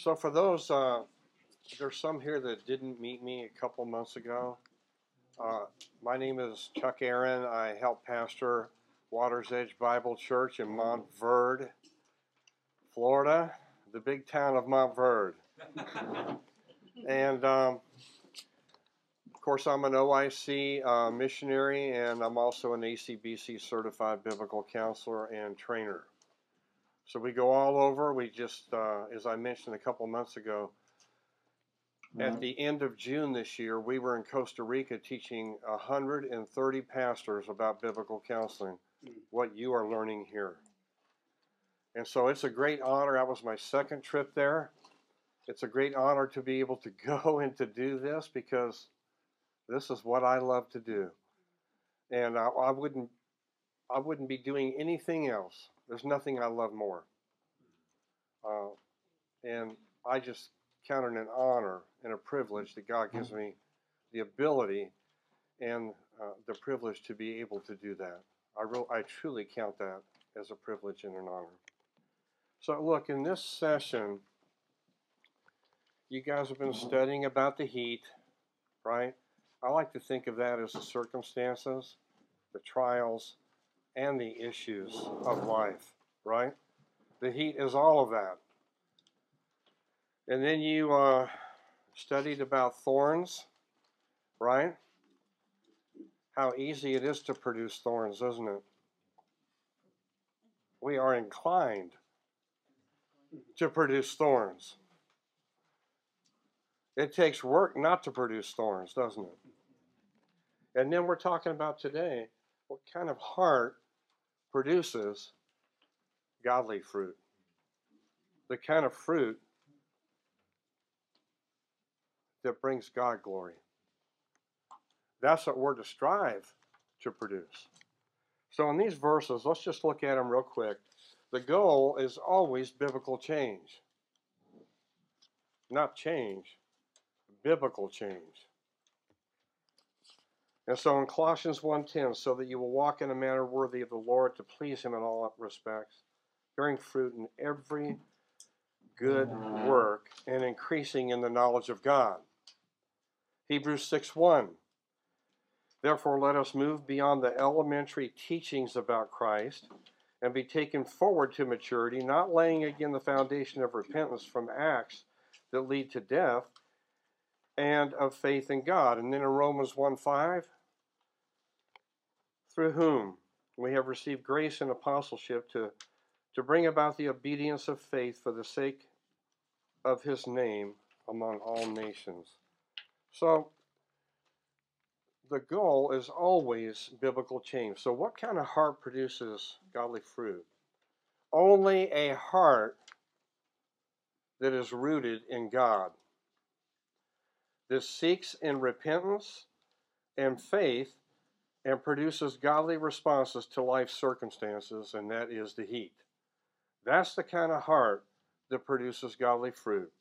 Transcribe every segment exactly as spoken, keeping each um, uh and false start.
So for those, uh, there's some here that didn't meet me a couple months ago. Uh, my name is Chuck Aaron. I help pastor Water's Edge Bible Church in Montverde, Florida, the big town of Montverde. And um, of course, I'm an O I C uh, missionary, and I'm also an A C B C certified biblical counselor and trainer. So we go all over. We just, uh, as I mentioned a couple months ago, at the end of June this year, we were in Costa Rica teaching one hundred thirty pastors about biblical counseling, what you are learning here. And so it's a great honor. That was my second trip there. It's a great honor to be able to go and to do this because this is what I love to do. And I, I wouldn't I wouldn't be doing anything else. There's nothing I love more. Uh, and I just count it an honor and a privilege that God gives me the ability and uh, the privilege to be able to do that. I, re- I truly count that as a privilege and an honor. So look, in this session, you guys have been studying about the heat, right? I like to think of that as the circumstances, the trials, and the issues of life, right? The heat is all of that. And then you uh, studied about thorns, right? How easy it is to produce thorns, isn't it? We are inclined to produce thorns. It takes work not to produce thorns, doesn't it? And then we're talking about today, what kind of heart produces godly fruit? The kind of fruit that brings God glory. That's what we're to strive to produce. So in these verses, let's just look at them real quick. The goal is always biblical change. Not change, biblical change. And so in Colossians one ten, so that you will walk in a manner worthy of the Lord to please him in all respects, bearing fruit in every good work and increasing in the knowledge of God. Hebrews six one, therefore let us move beyond the elementary teachings about Christ and be taken forward to maturity, not laying again the foundation of repentance from acts that lead to death, and of faith in God. And then in Romans one five, through whom we have received grace and apostleship to, to bring about the obedience of faith for the sake of his name among all nations. So the goal is always biblical change. So what kind of heart produces godly fruit? Only a heart that is rooted in God. This seeks in repentance and faith and produces godly responses to life's circumstances, and that is the heat. That's the kind of heart that produces godly fruit.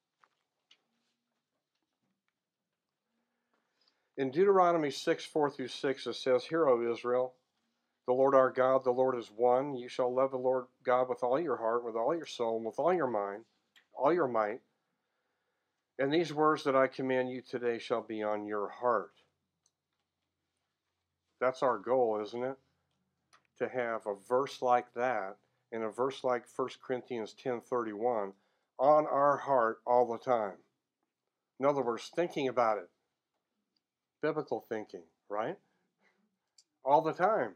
In Deuteronomy six four through six, it says, Hear, O Israel, the Lord our God, the Lord is one. You shall love the Lord God with all your heart, with all your soul, and with all your mind, all your might. And these words that I command you today shall be on your heart. That's our goal, isn't it? To have a verse like that and a verse like First Corinthians ten thirty-one on our heart all the time. In other words, thinking about it. Biblical thinking, right? All the time.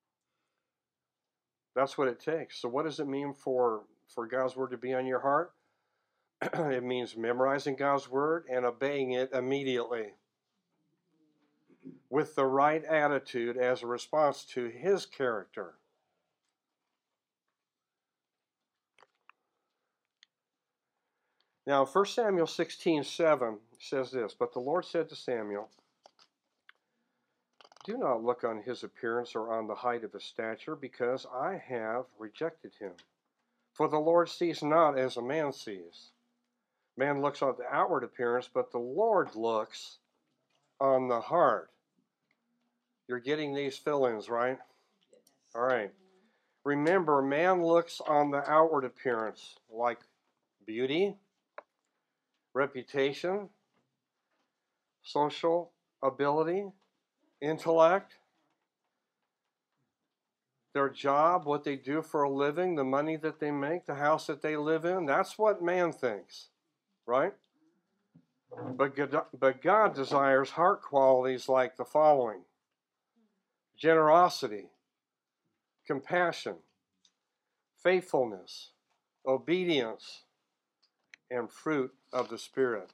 That's what it takes. So what does it mean for, for God's word to be on your heart? It means memorizing God's word and obeying it immediately with the right attitude as a response to his character. Now, First Samuel sixteen seven says this, But the Lord said to Samuel, Do not look on his appearance or on the height of his stature, because I have rejected him. For the Lord sees not as a man sees. Man looks on the outward appearance, but the Lord looks on the heart. You're getting these fill-ins, right? All right. Remember, man looks on the outward appearance like beauty, reputation, social ability, intellect, their job, what they do for a living, the money that they make, the house that they live in. That's what man thinks, right? But God, but God desires heart qualities like the following: generosity, compassion, faithfulness, obedience, and fruit of the Spirit.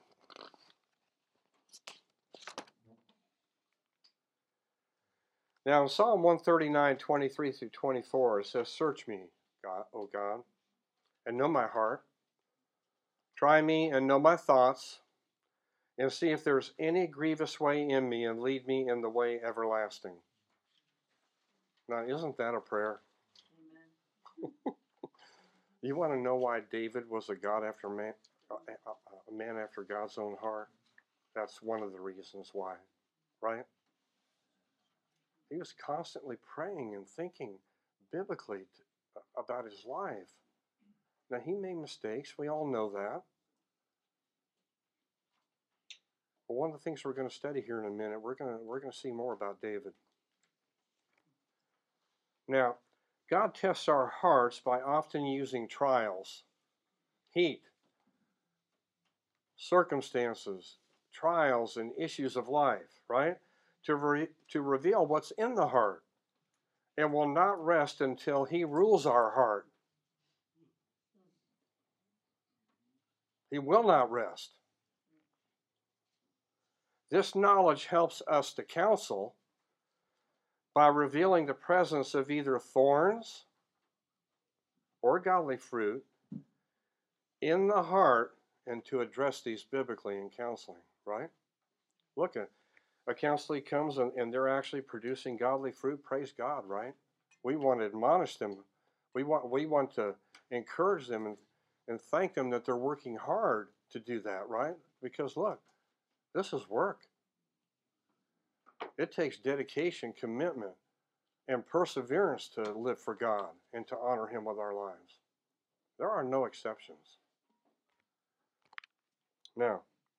Now in Psalm one thirty-nine, twenty-three through twenty-four, it says, "Search me, God, O God, and know my heart. Try me and know my thoughts, and see if there's any grievous way in me, and lead me in the way everlasting." Now, isn't that a prayer? Amen. You want to know why David was a God after man, a man after God's own heart? That's one of the reasons why, right? He was constantly praying and thinking biblically about his life. Now, he made mistakes. We all know that. But one of the things we're going to study here in a minute, we're going to, we're going to see more about David. Now, God tests our hearts by often using trials, heat, circumstances, trials, and issues of life, right? To, re- to reveal what's in the heart, and will not rest until He rules our heart. He will not rest. This knowledge helps us to counsel by revealing the presence of either thorns or godly fruit in the heart, and to address these biblically in counseling, right? Look, at a counselor comes and, and they're actually producing godly fruit. Praise God, right? We want to admonish them. We want we want to encourage them and, and thank them that they're working hard to do that, right? Because look, this is work. It takes dedication, commitment, and perseverance to live for God and to honor Him with our lives. There are no exceptions. Now,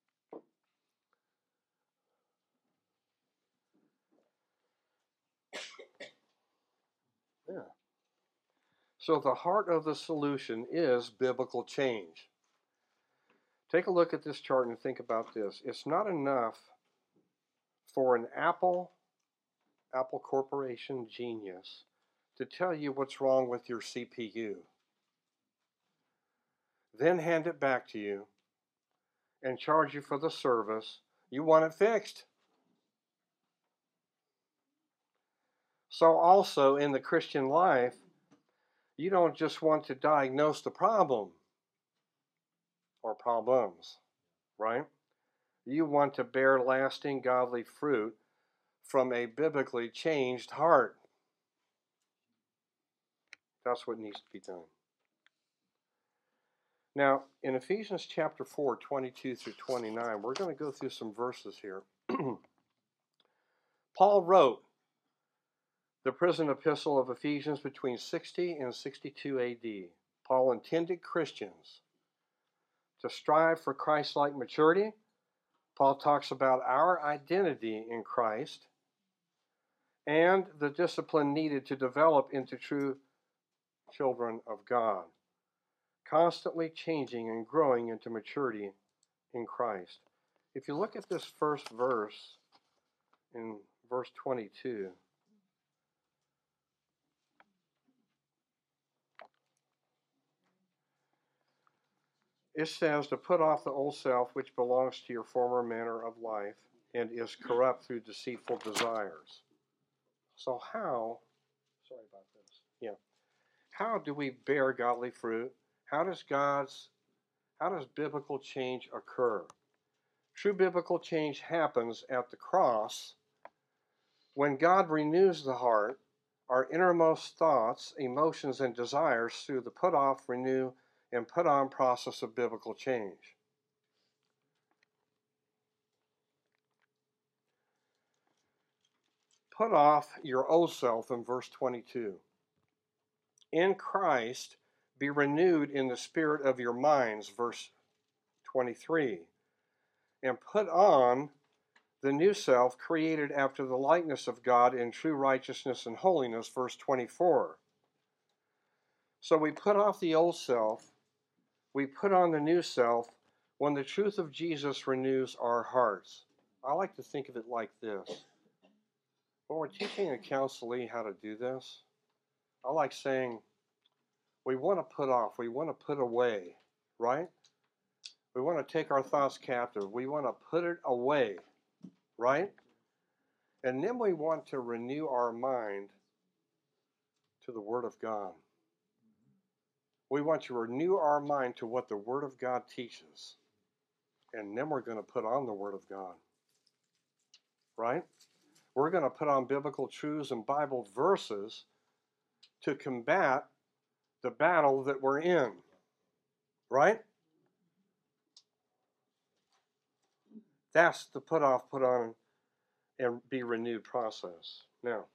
yeah. So the heart of the solution is biblical change. Take a look at this chart and think about this. It's not enough for an Apple, Apple Corporation genius to tell you what's wrong with your C P U, then hand it back to you and charge you for the service. You want it fixed. So also in the Christian life, you don't just want to diagnose the problem or problems, right? You want to bear lasting godly fruit from a biblically changed heart. That's what needs to be done. Now, in Ephesians chapter four, twenty-two through twenty-nine, we're going to go through some verses here. Paul wrote the prison epistle of Ephesians between sixty and sixty-two A D. Paul intended Christians to strive for Christ-like maturity. Paul talks about our identity in Christ and the discipline needed to develop into true children of God, constantly changing and growing into maturity in Christ. If you look at this first verse, in verse twenty-two, it says to put off the old self which belongs to your former manner of life and is corrupt through deceitful desires. So how, sorry about this, yeah, how do we bear godly fruit? How does God's, how does biblical change occur? True biblical change happens at the cross when God renews the heart, our innermost thoughts, emotions, and desires through the put off, renew, and put on process of biblical change. Put off your old self in verse twenty-two. In Christ, be renewed in the spirit of your minds, verse twenty-three. and put on the new self created after the likeness of God in true righteousness and holiness, verse twenty-four. So we put off the old self, we put on the new self when the truth of Jesus renews our hearts. I like to think of it like this. When we're teaching a counselee how to do this, I like saying, we want to put off, we want to put away, right? We want to take our thoughts captive. We want to put it away, right? And then we want to renew our mind to the Word of God. We want to renew our mind to what the Word of God teaches. And then we're going to put on the Word of God, right? We're going to put on biblical truths and Bible verses to combat the battle that we're in, right? That's the put off, put on, and be renewed process. Now,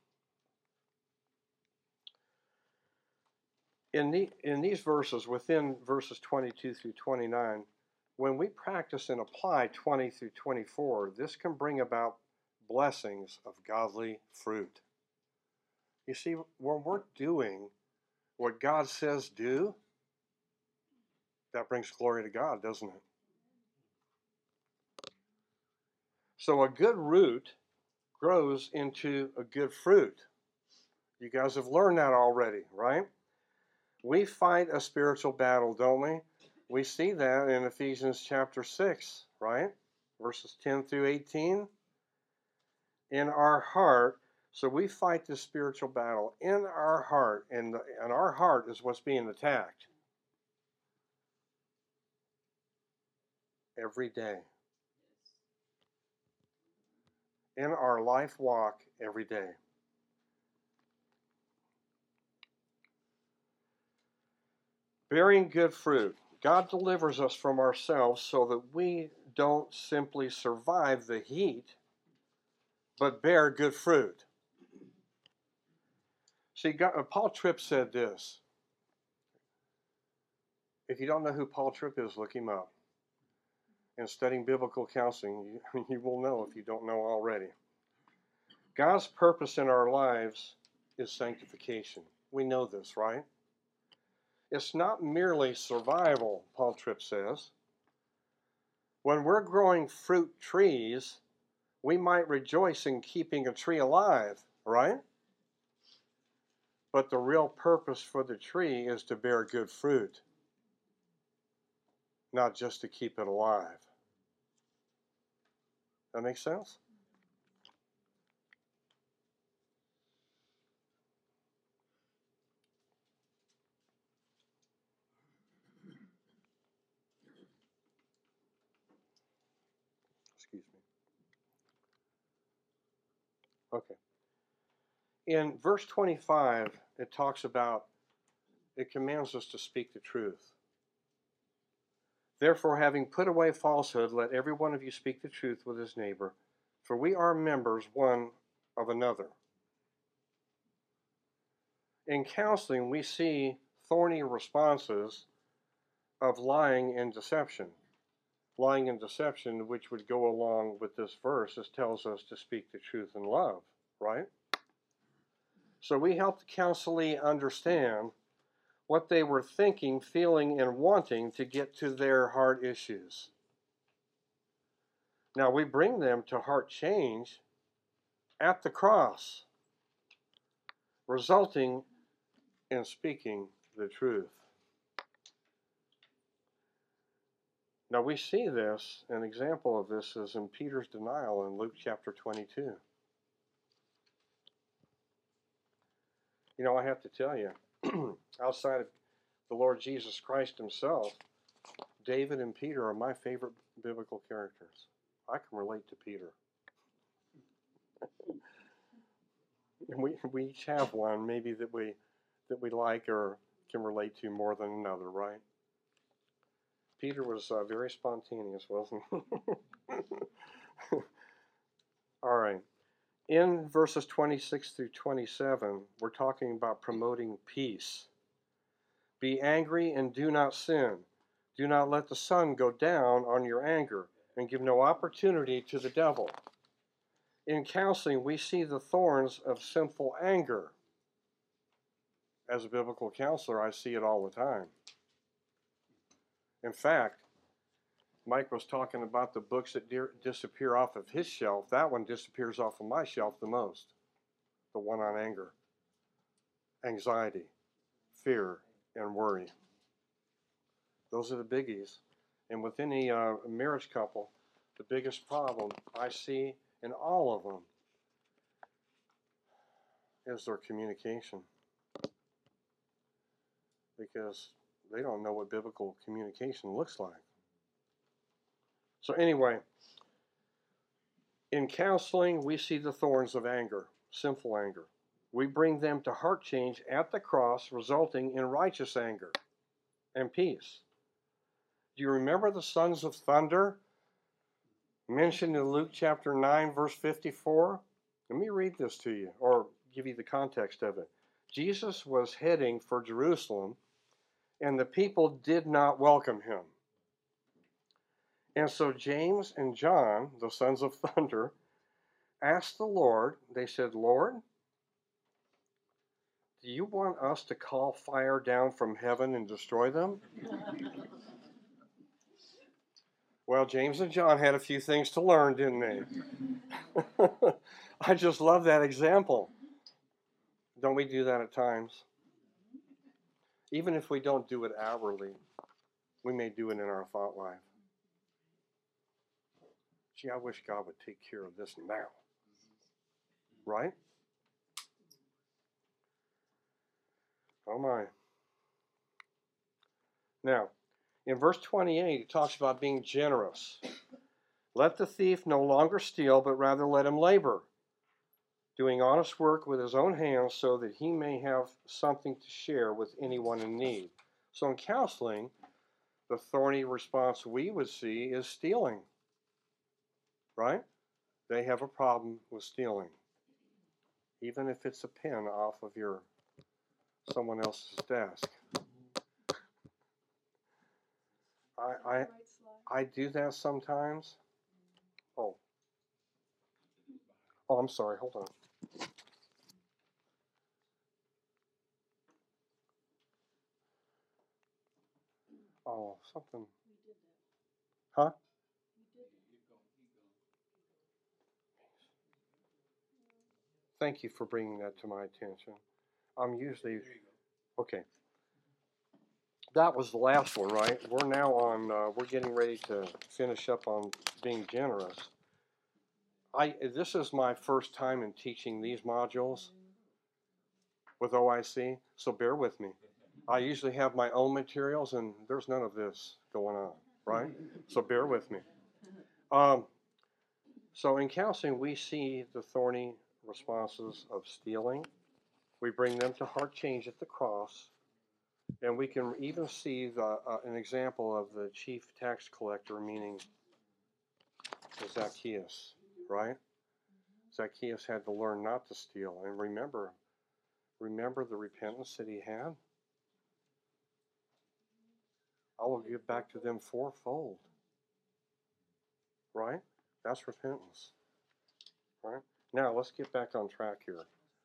in, the, in these verses, within verses twenty-two through twenty-nine, when we practice and apply twenty through twenty-four, this can bring about blessings of godly fruit. You see, when we're doing what God says do, that brings glory to God, doesn't it? So a good root grows into a good fruit. You guys have learned that already, right? We fight a spiritual battle, don't we? We see that in Ephesians chapter six, right? Verses ten through eighteen. In our heart, so we fight this spiritual battle in our heart, and, the, and our heart is what's being attacked every day. In our life walk every day. Bearing good fruit. God delivers us from ourselves so that we don't simply survive the heat, but bear good fruit. See, God, Paul Tripp said this. If you don't know who Paul Tripp is, look him up. In studying biblical counseling, you, you will know if you don't know already. God's purpose in our lives is sanctification. We know this, right? It's not merely survival, Paul Tripp says. When we're growing fruit trees, we might rejoice in keeping a tree alive, right? But the real purpose for the tree is to bear good fruit, not just to keep it alive. That makes sense? Excuse me. Okay. In verse twenty-five, it talks about, it commands us to speak the truth. Therefore, having put away falsehood, let every one of you speak the truth with his neighbor, for we are members one of another. In counseling, we see thorny responses of lying and deception. Lying and deception, which would go along with this verse, is tells us to speak the truth in love, right? So we help the counselee understand what they were thinking, feeling, and wanting to get to their heart issues. Now we bring them to heart change at the cross, resulting in speaking the truth. Now we see this, an example of this is in Peter's denial in Luke chapter twenty-two. You know, I have to tell you, outside of the Lord Jesus Christ himself, David and Peter are my favorite biblical characters. I can relate to Peter. we we each have one maybe that we that we like or can relate to more than another, right? Peter was uh, very spontaneous, wasn't he? All right. In verses twenty-six through twenty-seven, we're talking about promoting peace. Be angry and do not sin. Do not let the sun go down on your anger, and give no opportunity to the devil. In counseling, we see the thorns of sinful anger. As a biblical counselor, I see it all the time. In fact, Mike was talking about the books that disappear off of his shelf. That one disappears off of my shelf the most. The one on anger, anxiety, fear, and worry. Those are the biggies. And with any uh, marriage couple, the biggest problem I see in all of them is their communication. Because they don't know what biblical communication looks like. So anyway, in counseling, we see the thorns of anger, sinful anger. We bring them to heart change at the cross, resulting in righteous anger and peace. Do you remember the sons of thunder mentioned in Luke chapter nine, verse fifty-four? Let me read this to you, or give you the context of it. Jesus was heading for Jerusalem, and the people did not welcome him. And so James and John, the sons of thunder, asked the Lord, they said, Lord, do you want us to call fire down from heaven and destroy them? Well, James and John had a few things to learn, didn't they? I just love that example. Don't we do that at times? Even if we don't do it outwardly, we may do it in our thought life. Gee, I wish God would take care of this now. Right? Oh my. Now, in verse twenty-eight, it talks about being generous. Let the thief no longer steal, but rather let him labor, doing honest work with his own hands so that he may have something to share with anyone in need. So in counseling, the thorny response we would see is stealing. Right? They have a problem with stealing. Even if it's a pen off of your someone else's desk. I, I, I do that sometimes. Oh. Oh, I'm sorry. Hold on. Oh, something. Huh? Thank you for bringing that to my attention. I'm usually... Okay. That was the last one, right? We're now on, uh, we're getting ready to finish up on being generous. I, this is my first time in teaching these modules with O I C, so bear with me. I usually have my own materials, and there's none of this going on, right? So bear with me. Um, so in counseling, we see the thorny responses of stealing. We bring them to heart change at the cross. And we can even see the, uh, an example of the chief tax collector, meaning Zacchaeus, right? Zacchaeus had to learn not to steal. And remember, remember the repentance that he had? I will give back to them fourfold. Right? That's repentance. Right? Now, let's get back on track here.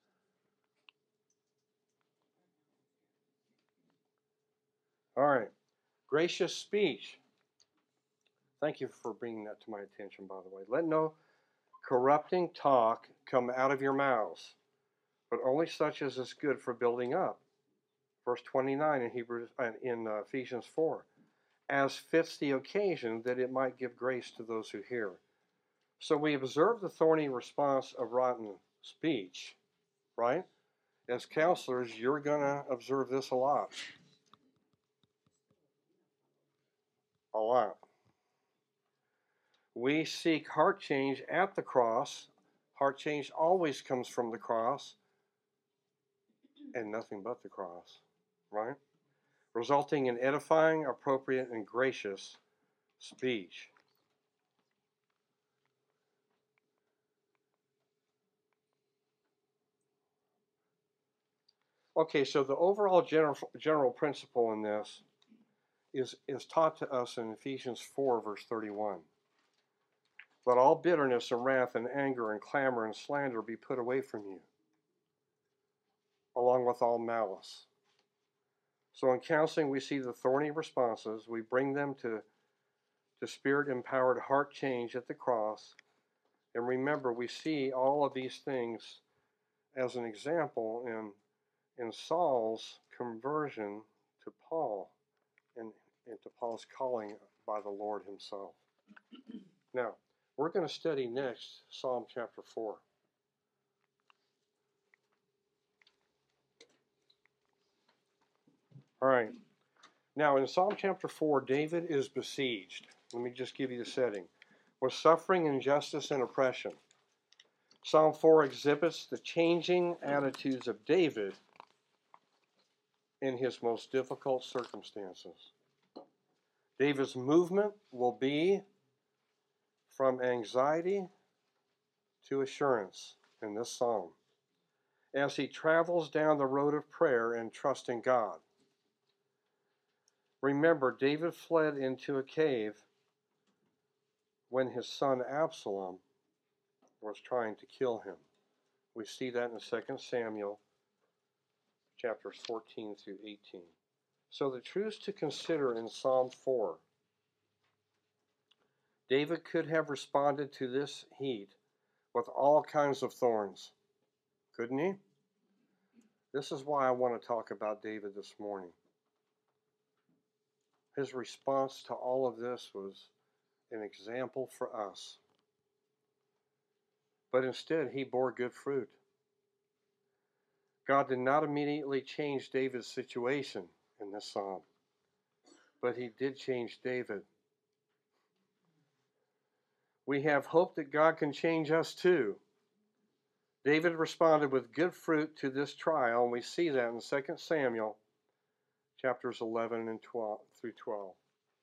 All right. Gracious speech. Thank you for bringing that to my attention, by the way. Let no corrupting talk come out of your mouths, but only such as is good for building up. Verse twenty-nine in Hebrews, in uh, Ephesians four. As fits the occasion, that it might give grace to those who hear. So we observe the thorny response of rotten speech, right? As counselors, you're going to observe this a lot. A lot. We seek heart change at the cross. Heart change always comes from the cross and nothing but the cross, right? Resulting in edifying, appropriate, and gracious speech. Okay, so the overall general, general principle in this is, is taught to us in Ephesians four, verse thirty-one. Let all bitterness and wrath and anger and clamor and slander be put away from you, along with all malice. So in counseling, we see the thorny responses. We bring them to, to spirit-empowered heart change at the cross. And remember, we see all of these things as an example in, in Saul's conversion to Paul and, and to Paul's calling by the Lord himself. Now, we're going to study next Psalm chapter four. All right. Now, in Psalm chapter four, David is besieged. Let me just give you the setting. With suffering, injustice, and oppression. Psalm four exhibits the changing attitudes of David in his most difficult circumstances. David's movement will be from anxiety to assurance in this psalm as he travels down the road of prayer and trust in God. Remember, David fled into a cave when his son Absalom was trying to kill him. We see that in Second Samuel chapters fourteen through eighteen. So the truths to consider in Psalm four. David could have responded to this heat with all kinds of thorns, couldn't he? This is why I want to talk about David this morning. His response to all of this was an example for us. But instead, he bore good fruit. God did not immediately change David's situation in this psalm, but he did change David. We have hope that God can change us too. David responded with good fruit to this trial, and we see that in Second Samuel chapters eleven and twelve through twelve.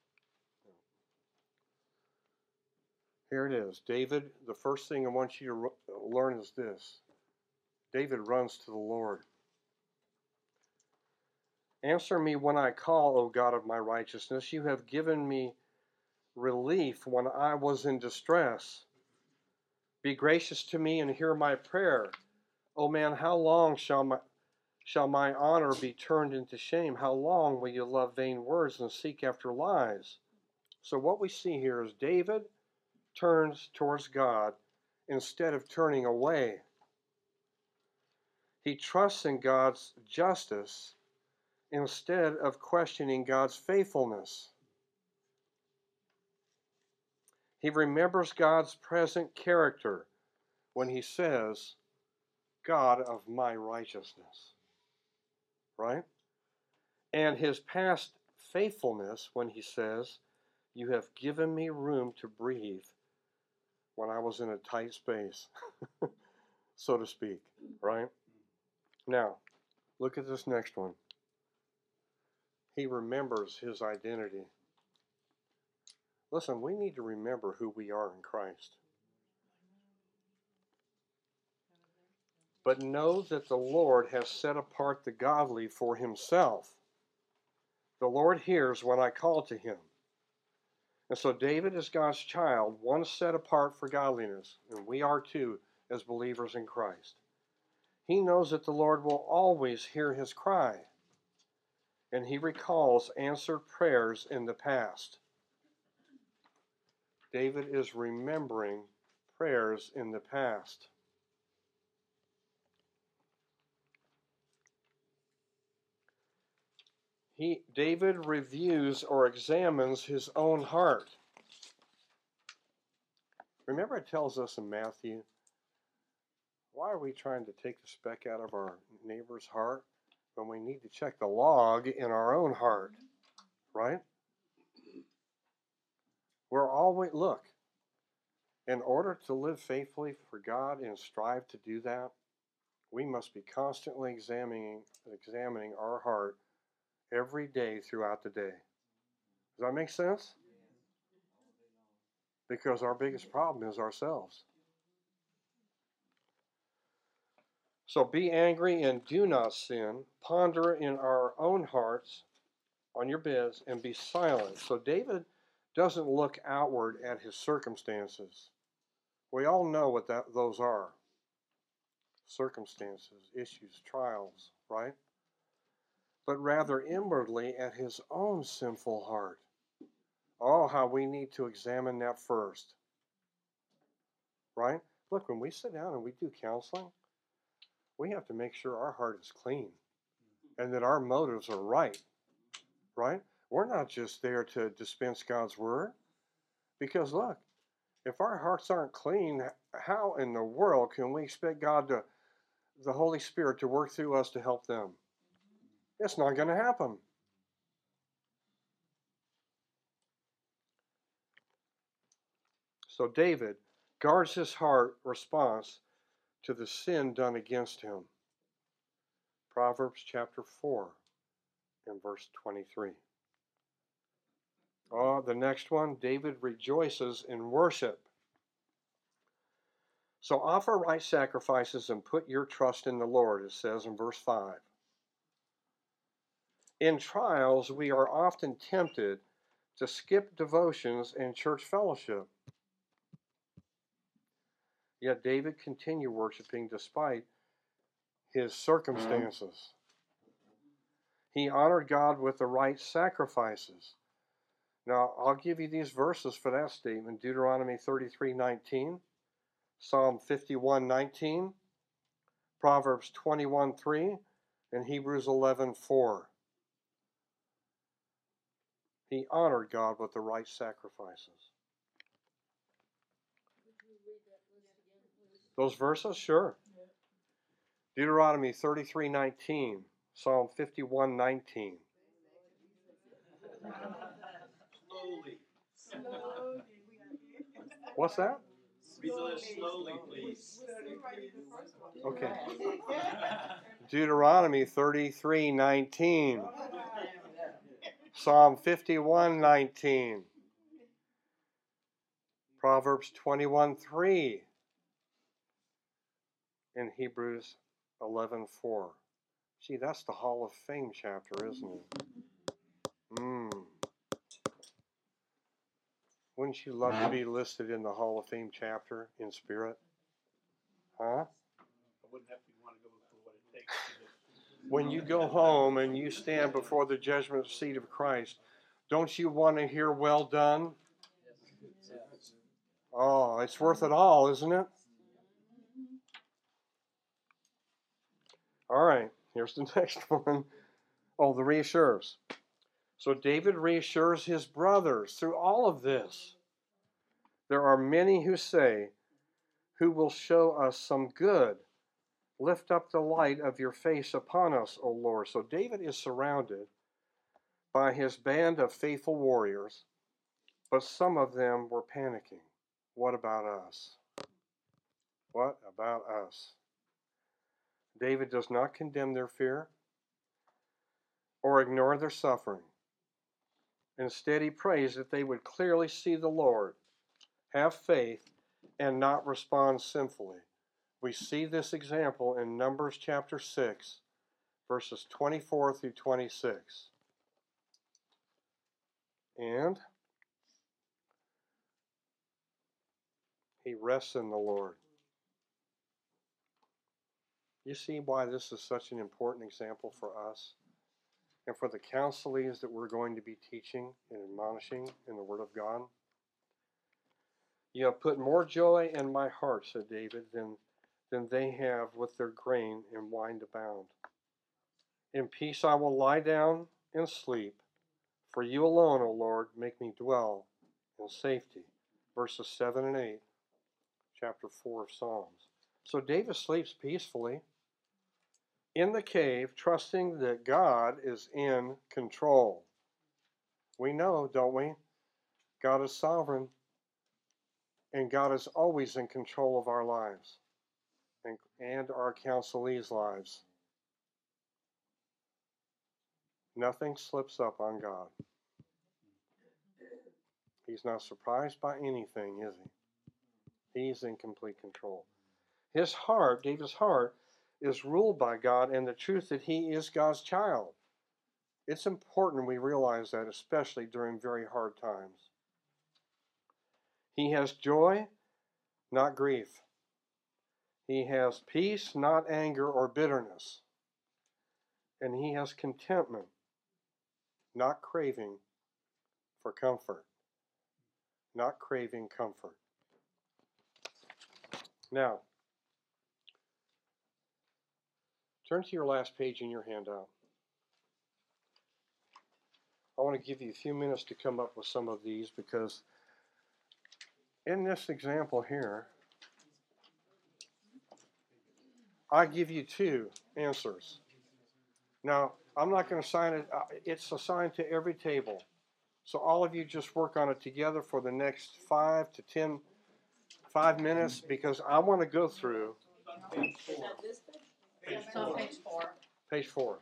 Here it is. David, the first thing I want you to learn is this. David runs to the Lord. Answer me when I call, O God of my righteousness. You have given me relief when I was in distress. Be gracious to me and hear my prayer. O man, how long shall my, shall my honor be turned into shame? How long will you love vain words and seek after lies? So what we see here is David turns towards God instead of turning away. He trusts in God's justice instead of questioning God's faithfulness. He remembers God's present character when he says, God of my righteousness. Right? And his past faithfulness when he says, you have given me room to breathe when I was in a tight space, so to speak. Right? Now, look at this next one. He remembers his identity. Listen, we need to remember who we are in Christ. But know that the Lord has set apart the godly for himself. The Lord hears when I call to him. And so David is God's child, one set apart for godliness, and we are too as believers in Christ. He knows that the Lord will always hear his cry, and he recalls answered prayers in the past. David is remembering prayers in the past. He, David reviews or examines his own heart. Remember it tells us in Matthew, why are we trying to take the speck out of our neighbor's heart when we need to check the log in our own heart, right? We're always, look, in order to live faithfully for God and strive to do that, we must be constantly examining, examining our heart every day throughout the day. Does that make sense? Because our biggest problem is ourselves. So be angry and do not sin. Ponder in our own hearts on your beds and be silent. So David doesn't look outward at his circumstances. We all know what that those are. Circumstances, issues, trials, right? But rather inwardly at his own sinful heart. Oh, how we need to examine that first. Right? Look, when we sit down and we do counseling, we have to make sure our heart is clean and that our motives are right. Right? We're not just there to dispense God's word. Because look, if our hearts aren't clean, how in the world can we expect God to, the Holy Spirit, to work through us to help them? It's not going to happen. So David guards his heart response to the sin done against him. Proverbs chapter four and verse twenty-three. Oh, the next one, David rejoices in worship. So offer right sacrifices and put your trust in the Lord, it says in verse five. In trials, we are often tempted to skip devotions and church fellowship. Yet David continued worshiping despite his circumstances. He honored God with the right sacrifices. Now, I'll give you these verses for that statement. Deuteronomy thirty-three nineteen, Psalm fifty-one nineteen, Proverbs twenty-one three, and Hebrews eleven four. He honored God with the right sacrifices. Those verses? Sure. Deuteronomy thirty-three nineteen, Psalm fifty-one nineteen. Slowly. Slowly. What's that? Read the list slowly, please. Okay. Deuteronomy thirty-three nineteen. Psalm fifty-one nineteen. Proverbs twenty-one three. And Hebrews eleven four. Gee, that's the Hall of Fame chapter, isn't it? Mmm. Wouldn't you love to be listed in the Hall of Fame chapter in spirit? Huh? I wouldn't have to want to go through what it takes to get. When you go home and you stand before the judgment seat of Christ, don't you want to hear well done? Oh, it's worth it all, isn't it? All right, here's the next one. Oh, the reassures. So David reassures his brothers through all of this. There are many who say, who will show us some good? Lift up the light of your face upon us, O Lord. So David is surrounded by his band of faithful warriors, but some of them were panicking. What about us? What about us? David does not condemn their fear or ignore their suffering. Instead, he prays that they would clearly see the Lord, have faith, and not respond sinfully. We see this example in Numbers chapter six, verses twenty-four through twenty-six. And he rests in the Lord. You see why this is such an important example for us and for the counselees that we're going to be teaching and admonishing in the Word of God? You have put more joy in my heart, said David, than, than they have with their grain and wine to bound. In peace I will lie down and sleep. For you alone, O Lord, make me dwell in safety. Verses seven and eight, chapter four of Psalms. So David sleeps peacefully in the cave, trusting that God is in control. We know, don't we? God is sovereign, and God is always in control of our lives and, and our counselees' lives. Nothing slips up on God. He's not surprised by anything, is he? He's in complete control. His heart, David's heart, is ruled by God and the truth that he is God's child. It's important we realize that, especially during very hard times. He has joy not grief. He has peace, not anger or bitterness. And he has contentment, not craving for comfort. Not craving comfort. Now, turn to your last page in your handout. I want to give you a few minutes to come up with some of these because in this example here, I give you two answers. Now, I'm not going to assign it. It's assigned to every table. So all of you just work on it together for the next five to ten, five minutes because I want to go through Page four. Page It's on four. page four. page four.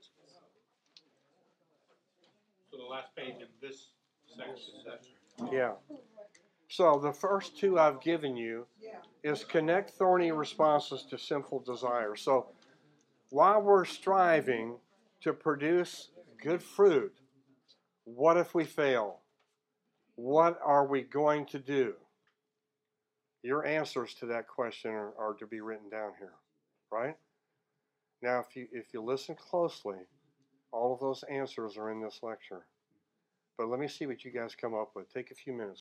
So the last page in this section. Yeah. So the first two I've given you is connect thorny responses to sinful desires. So while we're striving to produce good fruit, what if we fail? What are we going to do? Your answers to that question are, are to be written down here, right? Now, if you if you listen closely, all of those answers are in this lecture. But let me see what you guys come up with. Take a few minutes.